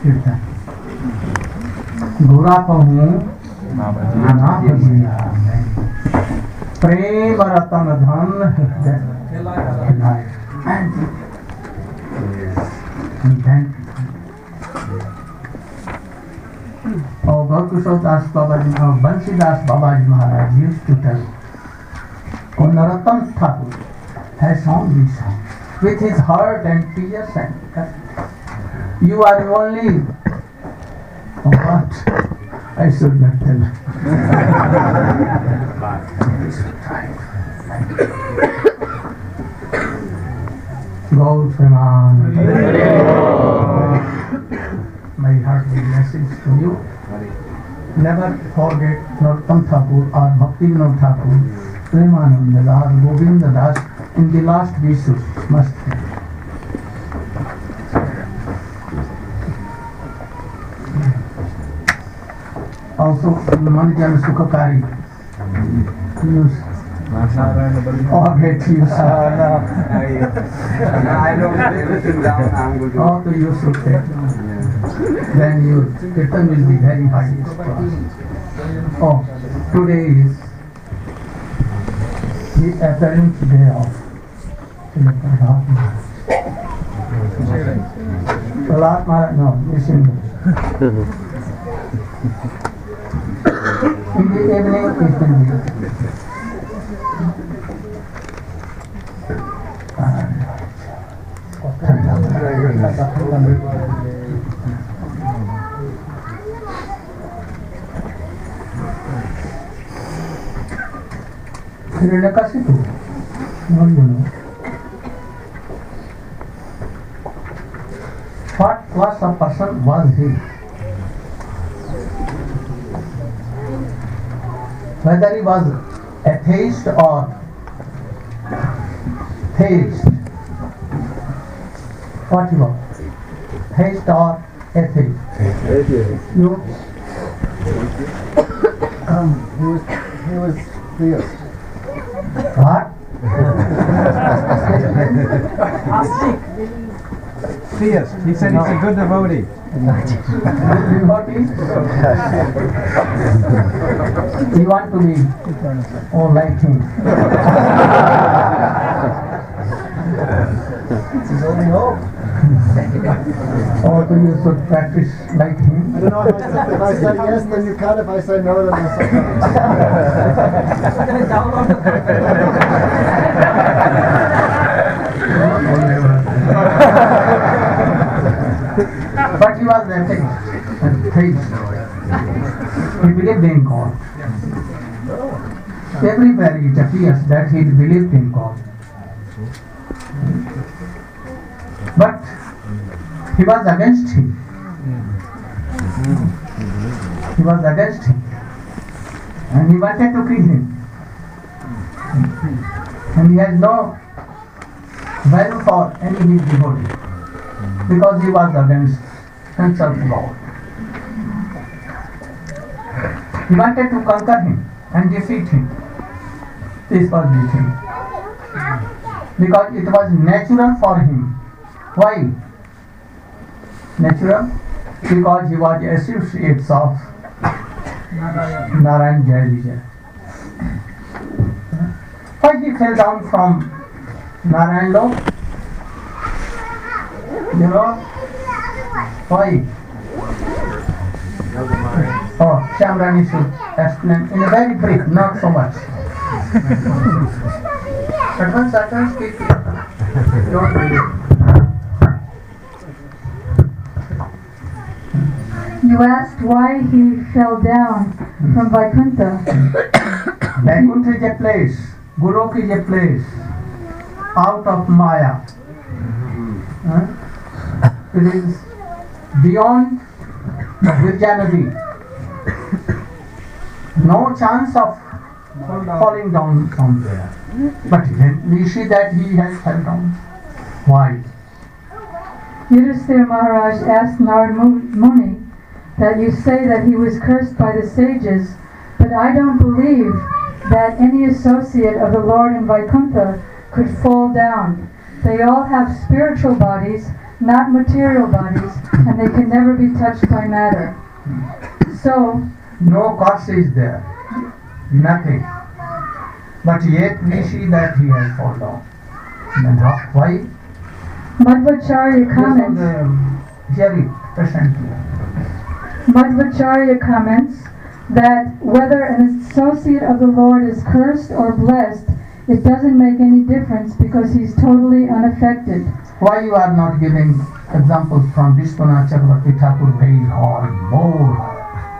कीर्तन गुरा कहूँ नाथ जिया प्रेम रतन धन खिलाए और गौकुशल दास बाबा जी और बंसीदास बाबा जी महाराज used to tell Narottam Thakur has sung this song with his heart and tears and you are only what I should not tell. Gaur Preman. My heartfelt message to you. Never forget Narottam Thakur or Bhakti Vinod Thakur, Premananda Das, Govinda Das in the last Vishnu must have. Also, Manijan Sukhakari. Use. Forget use. I don't listen down. All to use Sukha. Then your kirtan will be very high. Oh, today is the apparent day of Prahlad Maharaj. No, listen. In the evening, it will be. Hiranyakashipu. No, you know. What class of person was he? Whether he was atheist or theist. What he was? Theist or atheist? Atheist. You? He was theist. What? Theist. He said he's a good devotee. Devotee? You want to be like him. It's his only hope. Or do you should practice like him? I don't know if I say yes, then you cut. If I say no, then I say But he was atheist. He believed in God. Everywhere it appears that he believed in God. But he was against him. He was against him. And he wanted to kill him. And he had no value for any of his devotee. Because he was against himself God. He wanted to conquer him and defeat him. This was the thing. Because it was natural for him. Why? Natural? Because he was associates of Narayan Jayalija. Why he fell down from Narayan Lok? You know? Why? Oh, Shamrani should explain in a very brief, not so much. Advance, quick. Don't read it. You asked why he fell down from Vaikuntha. Vaikuntha is a place, Golok is a place out of Maya. It is beyond the Virja Nadi. No chance of falling down from there. But then we see that he has fell down. Why? Yudhisthira Maharaj asked Narad Muni that you say that he was cursed by the sages, but I don't believe that any associate of the Lord in Vaikuntha could fall down. They all have spiritual bodies not material bodies, and they can never be touched by matter. So, no cause is there, nothing. But yet we see that he has fallen down. Then why? Madhvacharya comments. Hear it presently. Madhvacharya comments that whether an associate of the Lord is cursed or blessed, it doesn't make any difference because he's totally unaffected. Why you are not giving examples from Vishwanath Chakravarti Thakur, very hard, more hard?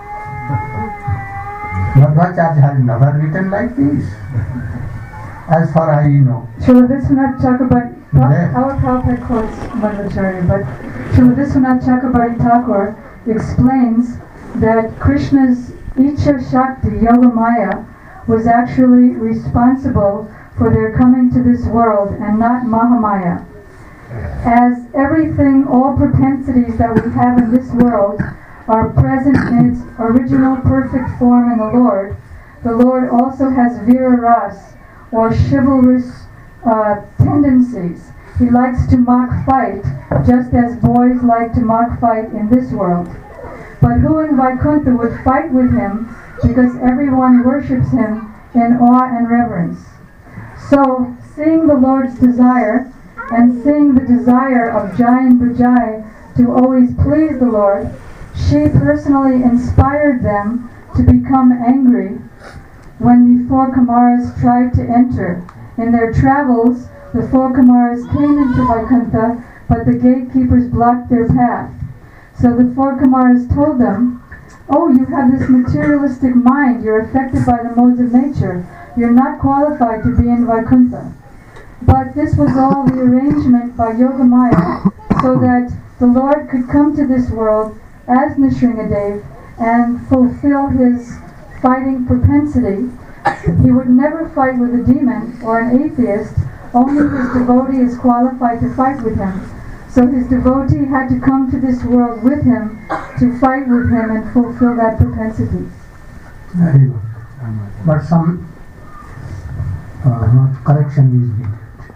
Madhvacharya has never written like this, as far as I know. Srila Vishwanath Chakrabarti, Yes. our Prabhupada quotes Madhvacharya, but Srila Vishwanath Chakrabarti Thakur explains that Krishna's Icha Shakti, Yogamaya, was actually responsible for their coming to this world and not Mahamaya. As everything, all propensities that we have in this world are present in its original perfect form in the Lord also has Vira Ras, or chivalrous tendencies. He likes to mock fight, just as boys like to mock fight in this world. But who in Vaikuntha would fight with him, because everyone worships him in awe and reverence? So, seeing the Lord's desire, and seeing the desire of Jai and Vijay to always please the Lord, she personally inspired them to become angry when the four Kumaras tried to enter. In their travels, the four Kumaras came into Vaikuntha, but the gatekeepers blocked their path. So the four Kumaras told them, "Oh, you have this materialistic mind, you're affected by the modes of nature. You're not qualified to be in Vaikuntha." But this was all the arrangement by Yogamaya, so that the Lord could come to this world as Nrsingadev and fulfill his fighting propensity. He would never fight with a demon or an atheist, only his devotee is qualified to fight with him. So his devotee had to come to this world with him to fight with him and fulfill that propensity. Very good. But some correction is needed.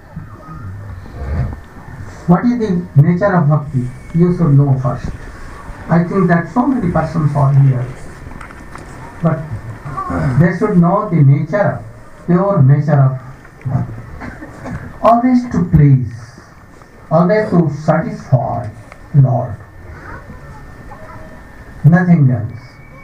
What is the nature of bhakti? You should know first. I think that so many persons are here, but they should know the nature, pure nature of bhakti. Always to please, always to satisfy Lord, nothing else.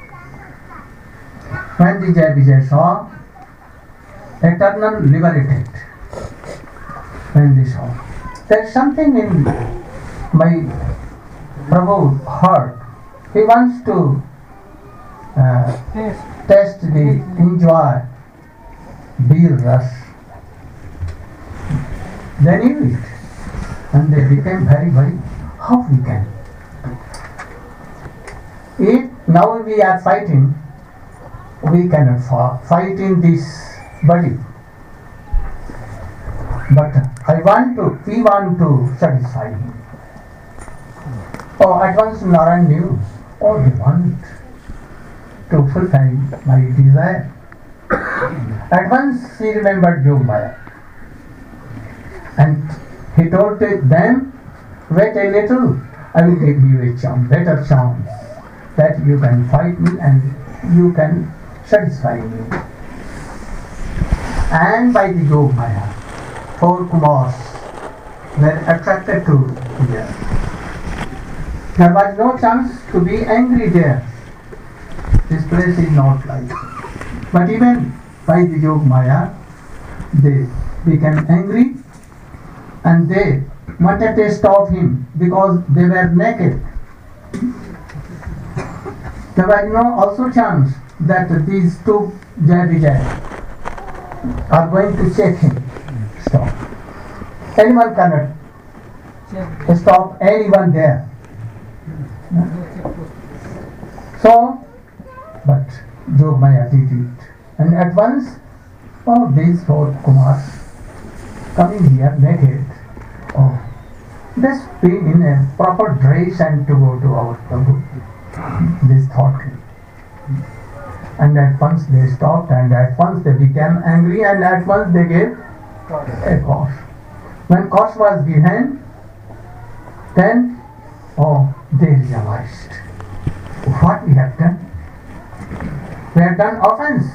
When the Jai Vijay saw eternal liberated, when they saw, there is something in my Prabhu's heart. He wants to taste the, enjoy beer rush. They knew it, and they became very, how we can? If now we are fighting, we cannot fight in this body. But we want to satisfy him. Oh, at once Narayan knew, oh, they want to fulfill my desire. At once he remembered Yogamaya. And he told them, wait a little, I will give you a better chance, that you can fight me and you can satisfy me. And by the Yogamaya, four Kumars were attracted to here. There was no chance to be angry there. This place is not like. But even by the Yogamaya, they became angry and they wanted to stop him because they were naked. There was no also chance that these two Jai Vijay are going to check him. Stop. Anyone cannot stop anyone there. So, but Yogamaya did it. And at once, oh, these four Kumars coming here naked. Oh, let's be in a proper dress and to go to our Prabhu. This thought came. And at once they stopped, and at once they became angry, and at once they gave a course. When course was given, Then, they realized what we have done. We have done offense.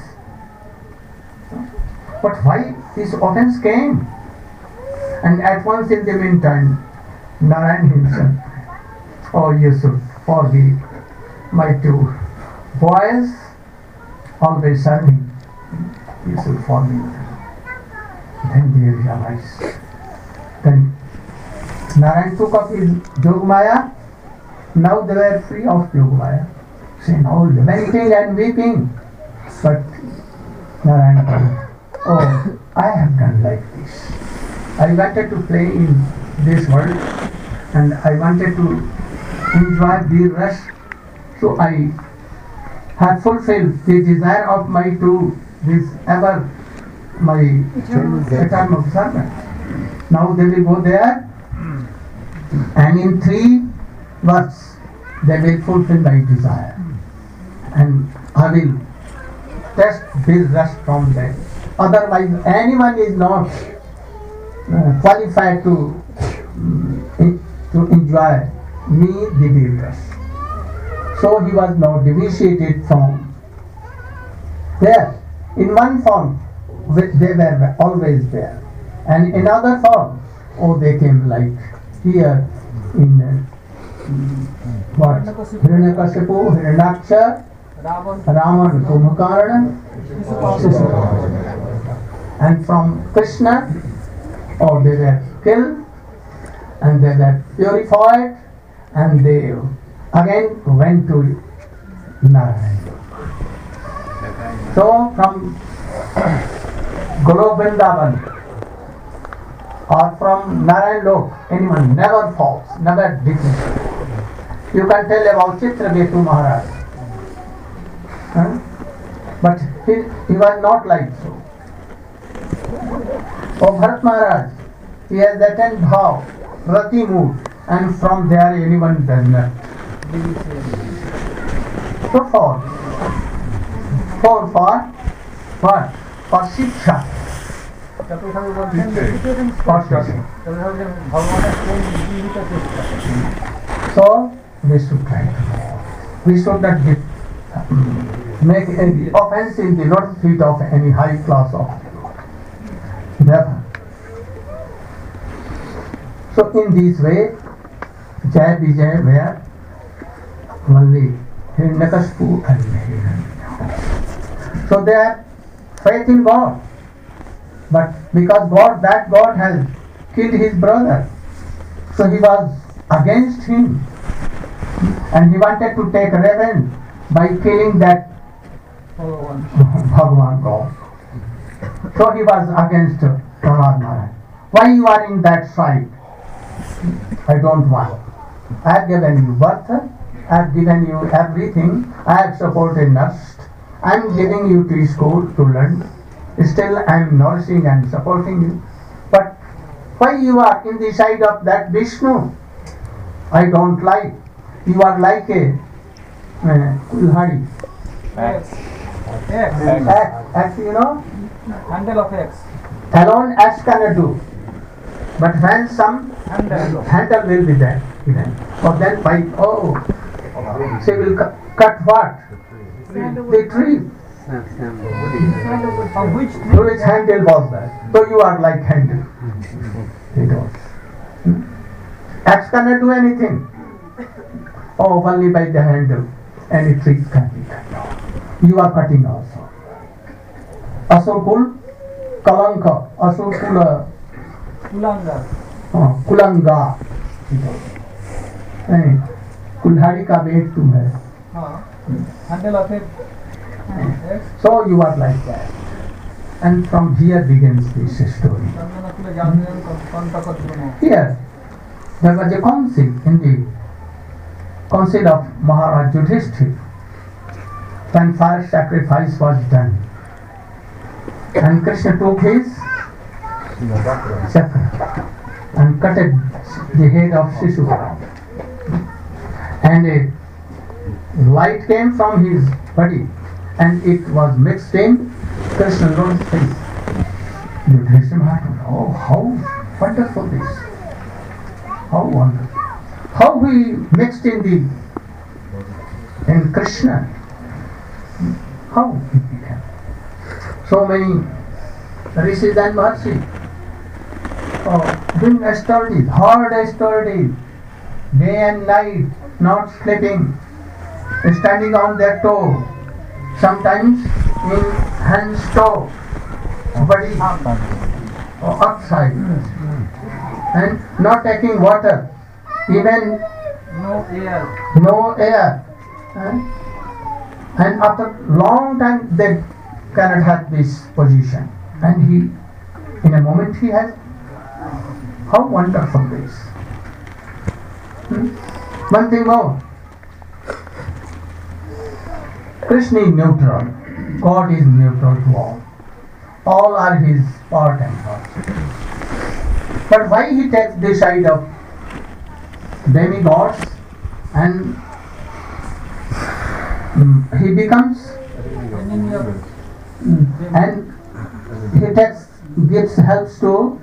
But why this offense came? And at once in the meantime, Narayan himself, you should forgive my two boys, always serving. You should forgive them. Then they realized. Then Narayan took up his Yogamaya. Now they were free of Yogamaya. See, now lamenting and weeping. But Narayan told, I have done like this. I wanted to play in this world and I wanted to enjoy the rest. So I have fulfilled the desire of my two, this ever my eternal servant. Now they will go there and in 3 words they will fulfill my desire. And I will test this rest from them. Otherwise anyone is not qualified to enjoy me the builders. So he was now deviated from there. In one form they were always there, and in other form they came like here in what? Hiranyakashipu, Hiranyaksha, Ravan, Kumbhakarna, and from Krishna they were killed and they were purified and they again went to Narayan. So from Golok Vrindavan or from Narayan Lok, anyone never falls, never decreases. You can tell about Chitraketu Maharaj. But he was not like so. Bharat Maharaj, he has attained bhav, rati mood, and from there anyone does not. So for what? For Shiksha. For Shiksha. So we should try to. We should not make any offense in the lotus feet of any high class of never. So in this way, Jai Vijay were only Hiranyakashipu and Hiranyakashipu. So they have faith in God. But because that God has killed his brother, so he was against him. And he wanted to take revenge by killing that Bhagavan God. So he was against Prahlad Maharaj. Why you are in that side? I don't want. I have given you birth, I have given you everything, I have supported, nursed, I am giving you to school to learn. Still I am nourishing and supporting you. But why you are in the side of that Vishnu? I don't like. You are like a Kulhari. X, you know? Handle of X. Alone X cannot do. But when some handle will be there, or then by she will cut what? The tree. From which tree? So which handle was that? So you are like handle. They don't. X cannot do anything. Only by the handle any tree can be cut. You are cutting also. Asurkul, Kalanka, Asurkula, Kulanga. कुल्हाड़ी का बेट तुम है. So you are like that. And from here begins this story. Here, there was a council in the council of Maharaj Yudhishthira. When fire sacrifice was done, and Krishna took his chakra and cut the head of Shishupala. And a light came from his body and it was mixed in Krishna's face. Yudhishthira Maharaj, oh, how wonderful this! How wonderful! how he mixed in Krishna, how he became. So many rishis and Maharshi, doing studies, hard studies, day and night, not sleeping, standing on their toe, sometimes in hands toe, body outside, and not taking water, even no air. And after long time they cannot have this position. And he, in a moment he has, how wonderful this. One thing more, Krishna is neutral, God is neutral to all. All are his part and parcel. But why he takes the side of demigods and he becomes and he gives helps to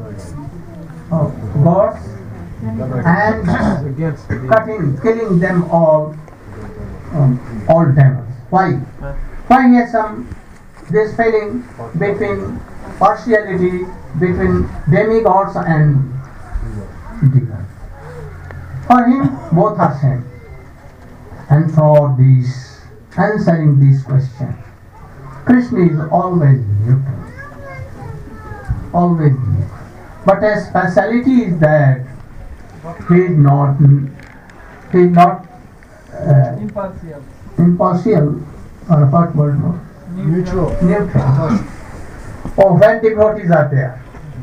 gods and killing them all demons. Why? Why he has this feeling between partiality between demigods and demons? For him, both are same. And for answering this question, Krishna is always neutral. Always neutral. But his speciality is that he is not impartial, or what word more? Neutral. Oh, when devotees are there.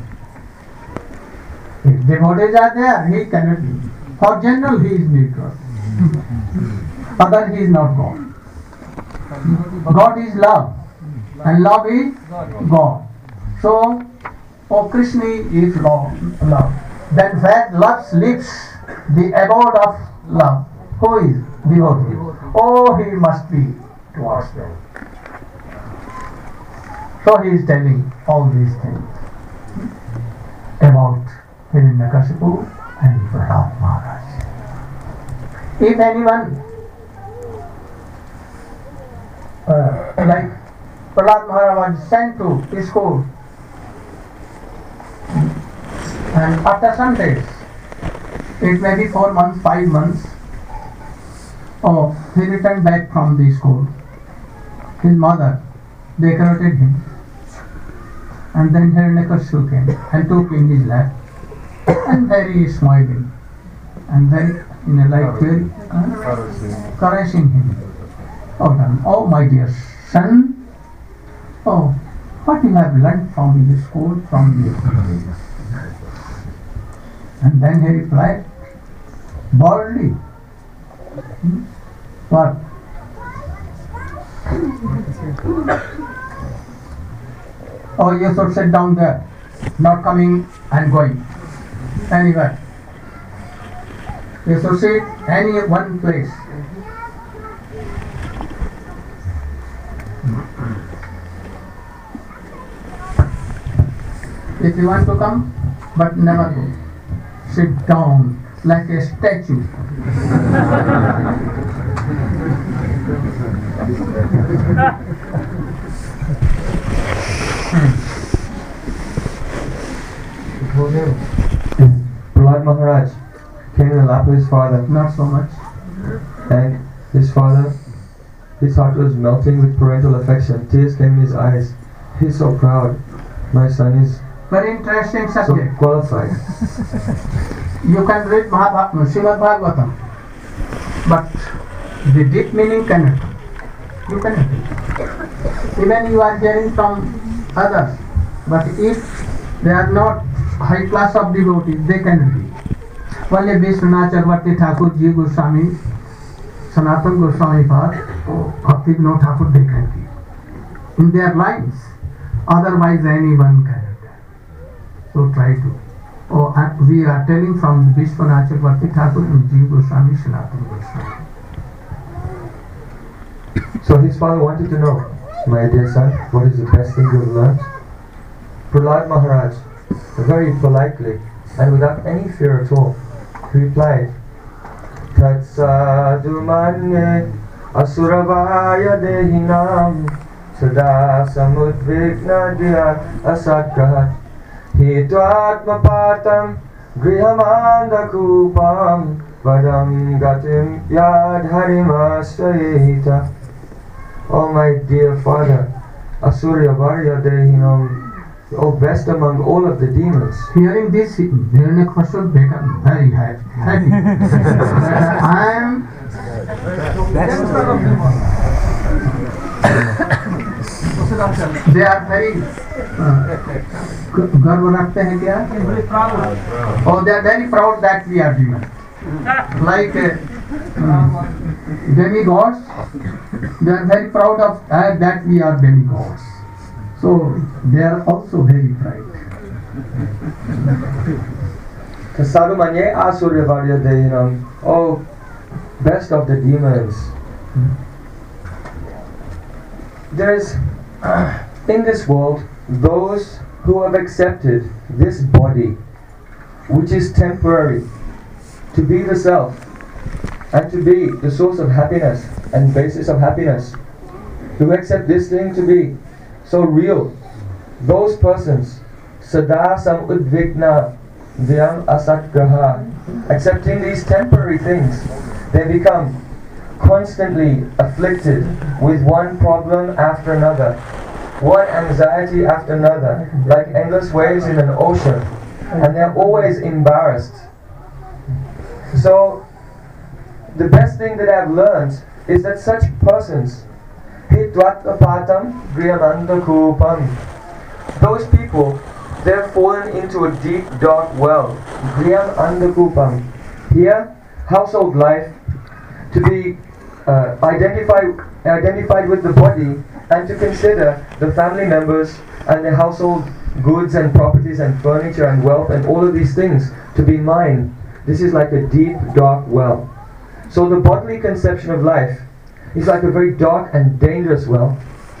If devotees are there, he cannot be. For general, he is neutral. Other, he is not God. God is love, and love is God. So, Krishna is love. Then where love sleeps, the abode of love, who is devotee? Oh, he must be towards them. So he is telling all these things about Hiranyakashipu and Prahlad Maharaj. If anyone like Prahlad Maharaj was sent to school, and after some days, it may be 4 months, 5 months, he returned back from the school. His mother decorated him, and then Hiranyakashipu came and took in his lap, and very smiling, and very very caressing him. Oh my dear son, what you have learnt from the school, from the And then he replied, boldly, what? Oh, you should sit down there, not coming and going anywhere. You should sit any one place. If you want to come, but never go. Sit down like a statue. Prahlad Maharaj came in the lap of his father. Not so much. And his father, his heart was melting with parental affection. Tears came in his eyes. He's so proud. My son is very interesting so subject. qualified. You can read Srimad Bhagavatam, but the deep meaning cannot. You cannot read. Even you are hearing from others, but if they are not high class of devotees, they can read. Only Vishwanath Chakravarti Thakur Ji Goswami, Sanatana Goswami Pad, Bhakti Vinod Thakur, they can read in their lines. Otherwise, anyone can. So try to. We are telling from Vishwanath Chakravarti Thakur and Jiva Goswami, Sanatana Goswami. So his father wanted to know, my dear son, what is the best thing you have learned? Prahlad Maharaj, very politely and without any fear at all, replied, Tatsadu manye Asuravaya dehinam Sada samudvikna diya asakkahat Hitvatma patam Grihamanda kupam Vadam gatim yad harimasayita. Oh my dear father, Asurya Varya Dehinam, O best among all of the demons. Hearing this, Hiranyakashipu became very happy. I am they are very गर्व रखते हैं क्या? Oh, they are very proud that we are demons. Like demigods, they are very proud of that we are demigods. So they are also very proud. Kasadumanye Asurya Varya Dehinam, O best of the demons. There is in this world those who have accepted this body, which is temporary, to be the self and to be the source of happiness and basis of happiness, who accept this thing to be so real. Those persons, sada sam udvikna vyam asatgaha, accepting these temporary things, they become constantly afflicted with one problem after another, one anxiety after another, like endless waves in an ocean, and they're always embarrassed. So the best thing that I've learned is that such persons, hitvatpatam griyananda kupam, those people, they're fallen into a deep dark well, griyananda kupam. Here, household life, to be identified with the body, and to consider the family members and the household goods and properties and furniture and wealth and all of these things to be mine. This is like a deep dark well. So the bodily conception of life is like a very dark and dangerous well.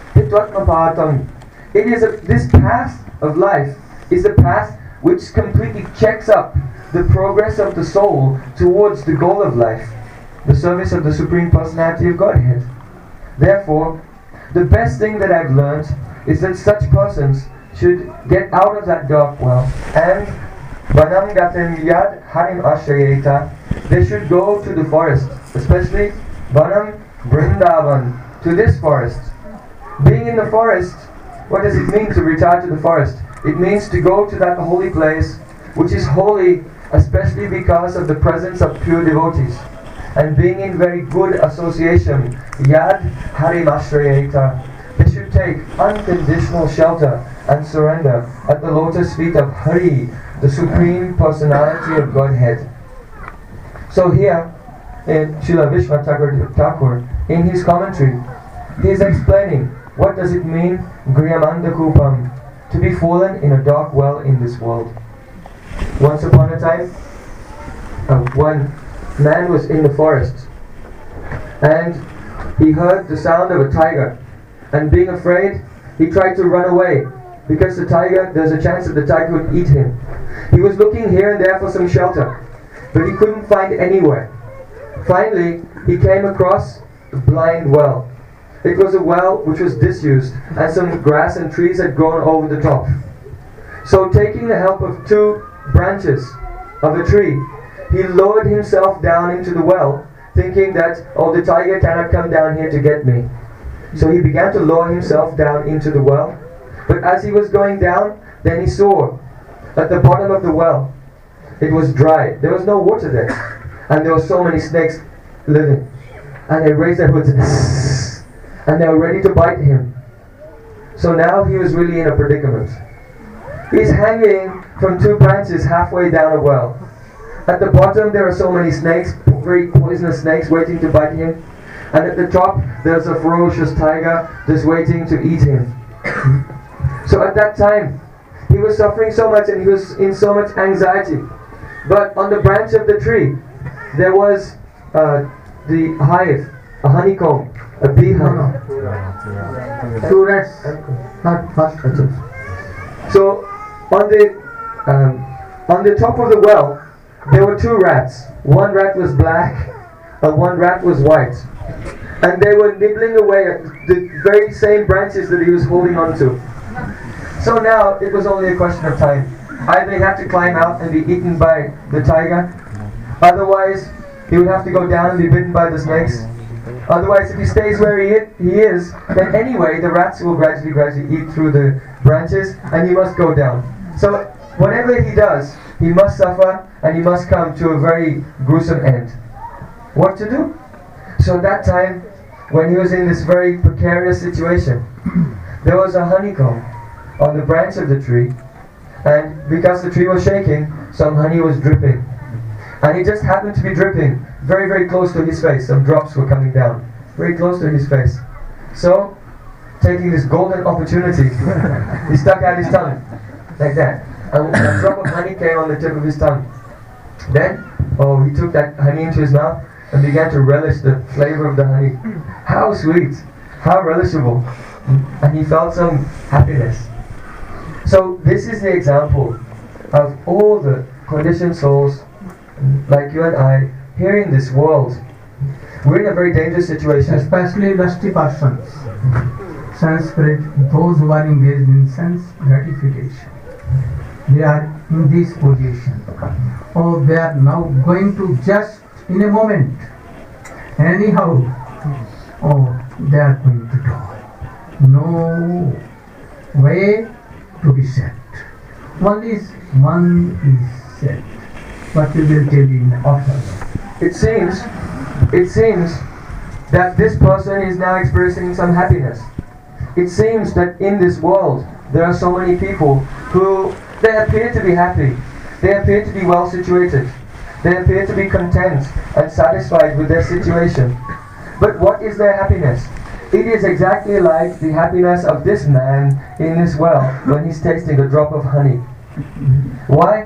It is this path of life is the path which completely checks up the progress of the soul towards the goal of life, the service of the Supreme Personality of Godhead. Therefore, the best thing that I've learned is that such persons should get out of that dark well and Vanam gatim yad harim ashrayeta, they should go to the forest, especially Vanam Vrindavan, to this forest. Being in the forest, what does it mean to retire to the forest? It means to go to that holy place, which is holy especially because of the presence of pure devotees, and being in very good association. Yad harim ashrayeta, they should take unconditional shelter and surrender at the lotus feet of Hari, the Supreme Personality of Godhead. So here, in Srila Vishwanath Thakur, in his commentary, he is explaining what does it mean, Griyamanda Kupam, to be fallen in a dark well in this world. Once upon a time, one man was in the forest, and he heard the sound of a tiger, and being afraid, he tried to run away, because there's a chance that the tiger would eat him. He was looking here and there for some shelter, but he couldn't find anywhere. Finally, he came across a blind well. It was a well which was disused, and some grass and trees had grown over the top. So taking the help of two branches of a tree, he lowered himself down into the well, thinking that, oh, the tiger cannot come down here to get me. So he began to lower himself down into the well. But as he was going down, then he saw at the bottom of the well, it was dry. There was no water there. And there were so many snakes living. And they raised their hoods and they were ready to bite him. So now he was really in a predicament. He's hanging from two branches halfway down a well. At the bottom there are so many snakes, very poisonous snakes waiting to bite him. And at the top there's a ferocious tiger just waiting to eat him. So at that time, he was suffering so much and he was in so much anxiety. But on the branch of the tree, there was the hive, a honeycomb, a beehive. Two rats, not first. So on the top of the well, there were two rats. One rat was black and one rat was white. And they were nibbling away at the very same branches that he was holding on to. So now it was only a question of time. Either he had to climb out and be eaten by the tiger, otherwise he would have to go down and be bitten by the snakes. Otherwise, if he stays where he is, then anyway the rats will gradually eat through the branches and he must go down. So whatever he does, he must suffer and he must come to a very gruesome end. What to do? So at that time, when he was in this very precarious situation, there was a honeycomb on the branch of the tree, and because the tree was shaking, some honey was dripping. And it just happened to be dripping very, very close to his face. Some drops were coming down very close to his face. So, taking this golden opportunity, he stuck out his tongue like that, and a drop of honey came on the tip of his tongue. Then, he took that honey into his mouth and began to relish the flavor of the honey. How sweet, how relishable. And he felt some happiness. So this is the example of all the conditioned souls like you and I here in this world. We're in a very dangerous situation. Especially lusty persons, sense spirit, those who are engaged in sense gratification. They are in this position. They are now going to just in a moment. Anyhow, they are going to die. No way to be set. One is set. But we will tell you after. It seems that this person is now experiencing some happiness. It seems that in this world there are so many people who they appear to be happy. They appear to be well situated. They appear to be content and satisfied with their situation. But what is their happiness? It is exactly like the happiness of this man in this well when he's tasting a drop of honey. Why?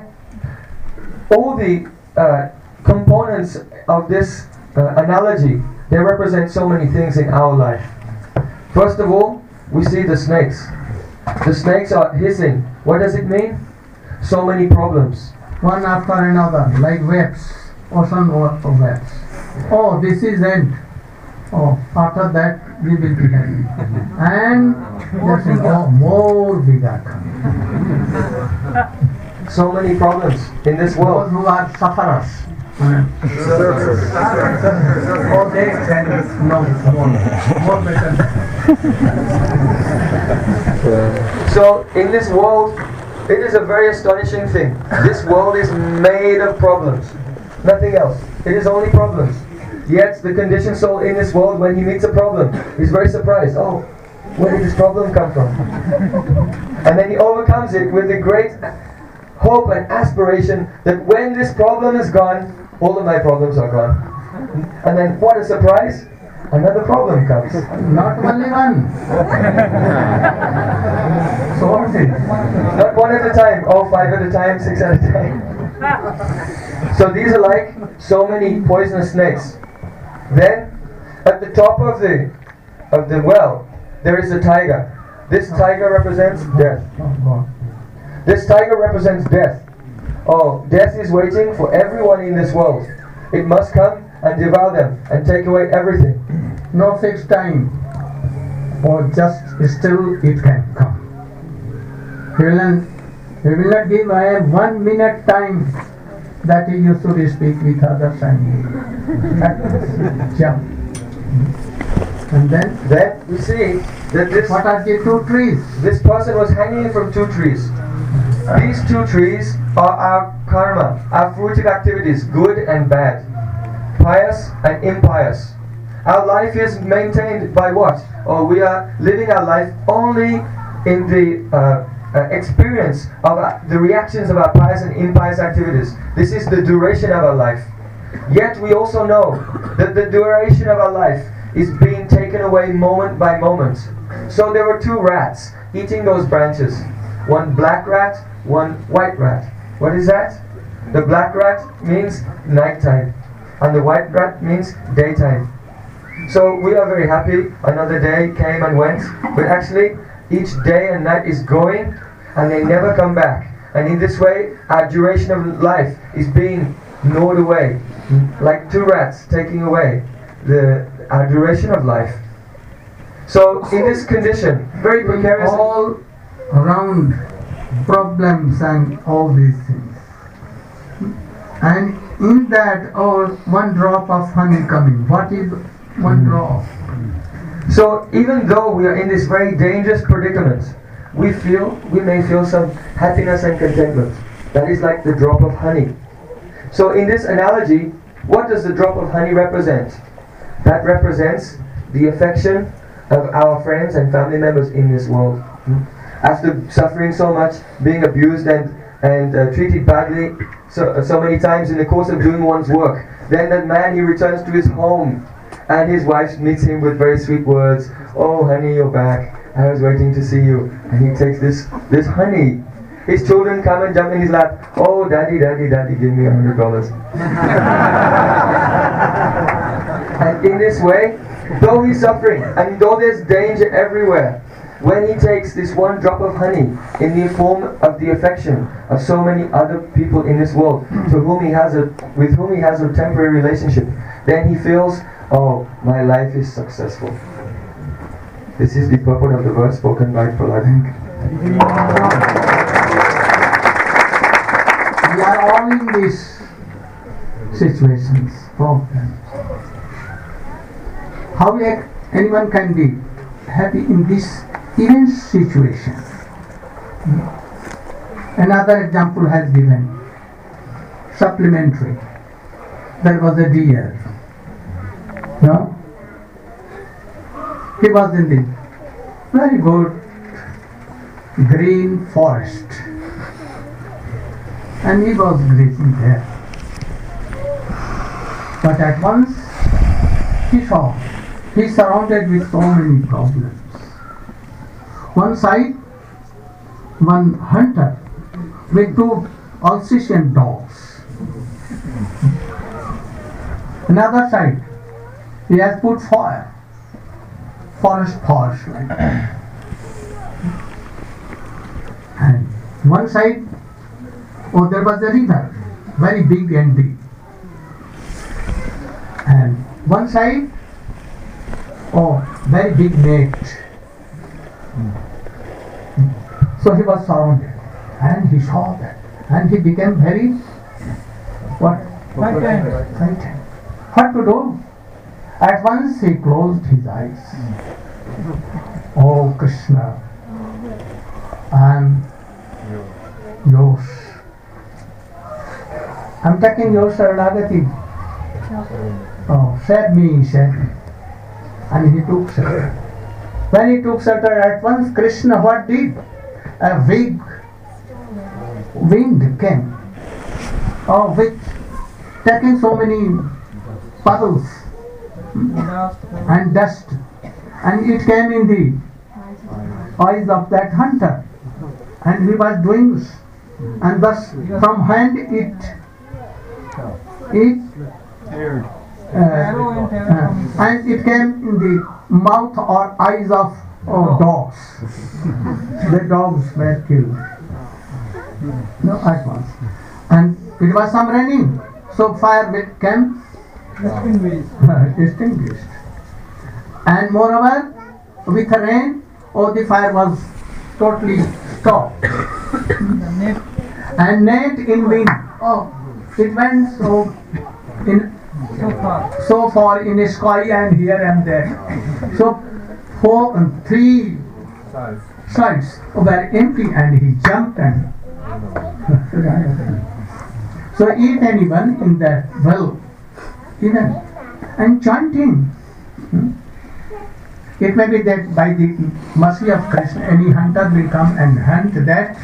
All the components of this analogy, they represent so many things in our life. First of all, we see the snakes. The snakes are hissing. What does it mean? So many problems. One after another, like waves, ocean waves. This is end. After that we will be happy. And more bigger coming. So many problems in this world. Those who are sufferers. They can more better. So in this world, it is a very astonishing thing. This world is made of problems. Nothing else. It is only problems. Yet the conditioned soul in this world, when he meets a problem, he's very surprised. Where did this problem come from? And then he overcomes it with a great hope and aspiration that when this problem is gone, all of my problems are gone. And then what a surprise! Another problem comes. Not only one. Not one at a time. 5 at a time, 6 at a time. So these are like so many poisonous snakes. Then, at the top of the well, there is a tiger. This tiger represents death. This tiger represents death. Death is waiting for everyone in this world. It must come and devour them and take away everything. No fixed time, or just still it can come. He will not give 1 minute time that he used to speak with others and jump. And then we see that this. What are the 2 trees? This person was hanging from 2 trees. These 2 trees are our karma, our fruitive activities, good and bad, pious and impious. Our life is maintained by what? We are living our life only in the experience of the reactions of our pious and impious activities. This is the duration of our life. Yet we also know that the duration of our life is being taken away moment by moment. So there were 2 rats eating those branches. One black rat, one white rat. What is that? The black rat means nighttime, and the white rat means daytime. So we are very happy. Another day came and went, but actually each day and night is going, and they never come back. And in this way, our duration of life is being gnawed away. like two rats taking away the duration of life. So in this condition, very precarious, all around problems and all these things. And in that, one drop of honey coming. What is one drop? so even though we are in this very dangerous predicament, we may feel some happiness and contentment. That is like the drop of honey. So in this analogy, what does the drop of honey represent? That represents the affection of our friends and family members in this world. After suffering so much, being abused and treated badly so many times in the course of doing one's work, then that man, he returns to his home and his wife meets him with very sweet words. Oh honey, you're back, I was waiting to see you. And he takes this honey. His children come and jump in his lap. Oh daddy, daddy, daddy, give me $100. And in this way, though he's suffering and though there's danger everywhere, when he takes this one drop of honey in the form of the affection of so many other people in this world with whom he has a temporary relationship, then he feels, oh, my life is successful. This is the purport of the verse spoken by Prahlad. We are all in these situations, problems. How anyone can be happy in this even situation? Another example has given, supplementary. There was a deer. No? He was in the very good green forest, and he was grazing there. But at once he saw he's surrounded with so many problems. One side, one hunter with two Alsatian dogs. Another side, he has put fire, forest like that. And one side, there was a river, very big and deep. And one side, very big net. So he was surrounded, and he saw that, and he became very frightened. What to do? At once he closed his eyes. Oh Krishna, I am yours. I am taking your Sharanagati. Save me, save me. And he took shelter. When he took shelter, at once Krishna what did? A big wind came, with taking so many puddles and dust, and it came in the eyes of that hunter, and he was doing this, and thus from hand and it came in the mouth or eyes of dogs. The dogs were killed. No, at once. And it was some raining, so fire came extinguished. And moreover, with rain, the fire was totally stopped. And net in wind, it went so far in the sky and here and there. So 3 sides were empty, and he jumped and so if anyone in that well, even and chanting, it may be that by the mercy of Krishna, any hunter will come and hunt that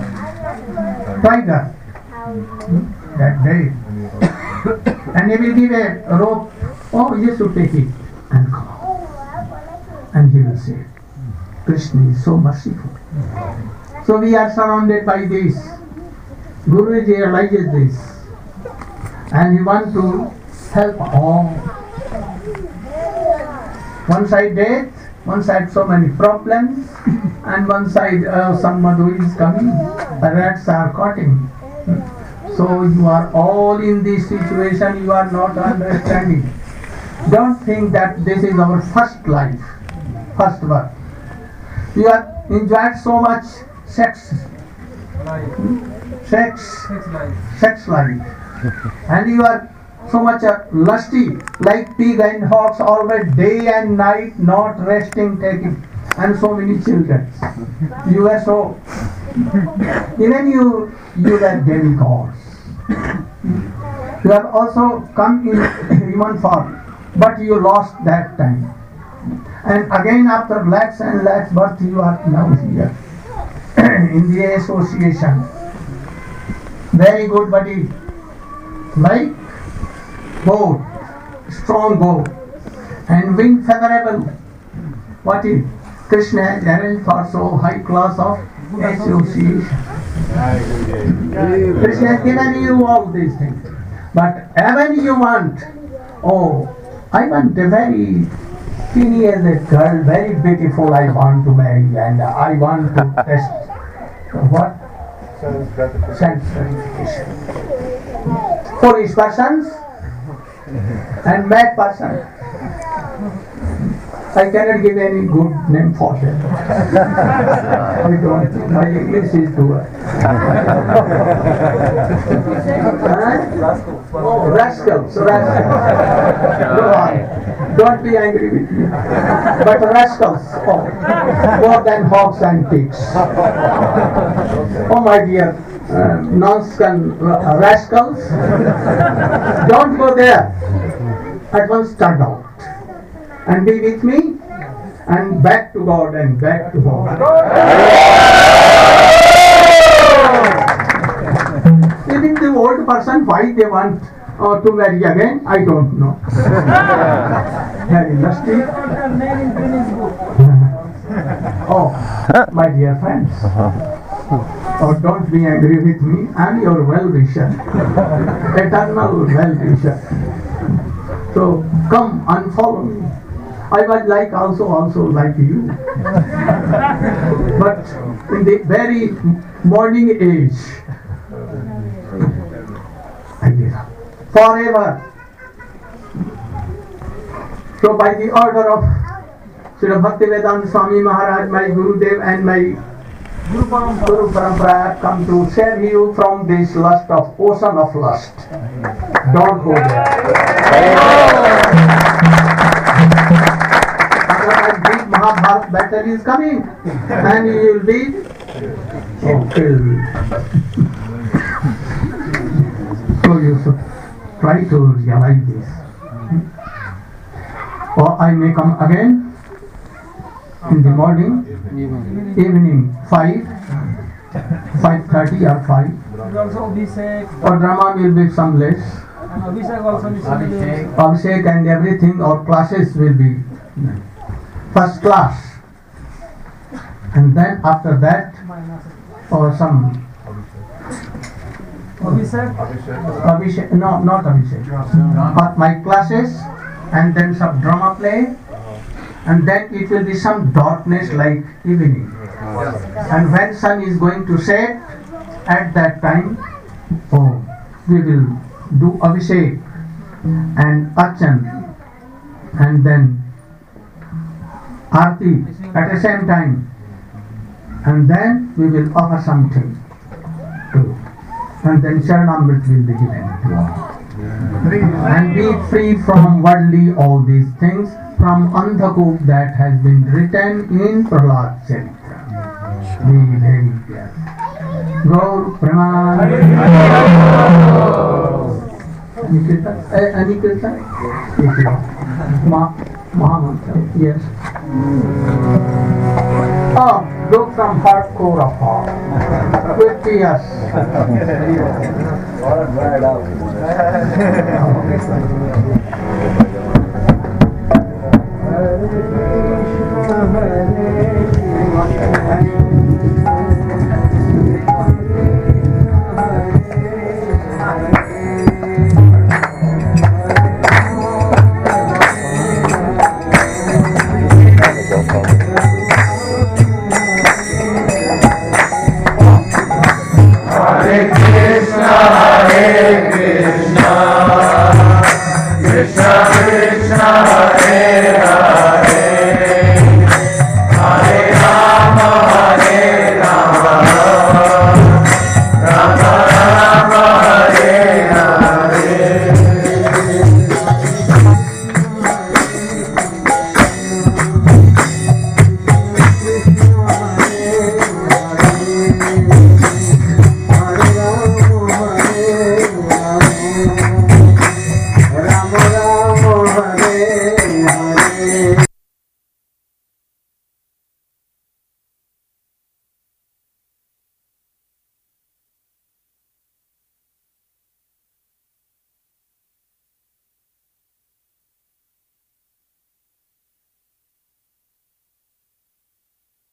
tiger that day. And he will give a rope, you should take it and come. And he will say, Krishna is so merciful. So we are surrounded by this. Guruji realizes this. And he wants to help all. One side death, one side so many problems, and one side some madhu is coming, the rats are cutting. So you are all in this situation, you are not understanding. Don't think that this is our first life, first birth. You have enjoyed so much sex life, and you are so much lusty, like pig and hogs, always day and night, not resting, taking, and so many children. You are so, even you were demigods. You have also come in human form, but you lost that time. And again after lakhs and lakhs birth, you are now here in the association. Very good body, like boat, strong boat, and wing favorable. What is Krishna has arranged for so high class of association. Krishna has given you all these things. But even you want, oh, I want a very teeny as a girl, very beautiful, I want to marry, and I want to test what? Sense gratification. Foolish persons and mad persons. I cannot give any good name for them. I don't think my English is too good. Oh, rascals. Go on. Don't be angry with me. But rascals, more than hogs and pigs. Oh my dear, nonsense rascals, don't go there. At once turn out and be with me and back to God and back to God. Even the old person, why they want to marry again, I don't know. Very lusty. Oh, my dear friends. Oh, don't be angry with me. I'm your well-wisher. Eternal well-wisher. So come and follow me. I would like also like you. But in the very morning age, I give up. Forever. So by the order of Srila Bhaktivedanta Swami Maharaj, my Gurudev and my Guru Parampara, I have come to save you from this lust of ocean of lust. Don't go there. Otherwise, big Mahabharata battle is coming, and you will be killed. So you should try to realize this. Or I may come again in the morning, evening 5:30 or 5. Or drama will be some less. Abhishek and everything, or classes will be first class. And then after that, or some Abhishek, no, not Abhishek. But my classes, and then some drama play, and then it will be some darkness like evening. And when sun is going to set, at that time, we will do Abhishek and Archan, and then Aarti at the same time, and then we will offer something too. And then Sharanamrit will be given to all. And be free from worldly all these things, from Andhakuk that has been written in Prahlad Charitra. Be very careful. Gaur Praman. Any kirtan? Mahamantra, yes. Oh, look from hardcore of heart. With tears.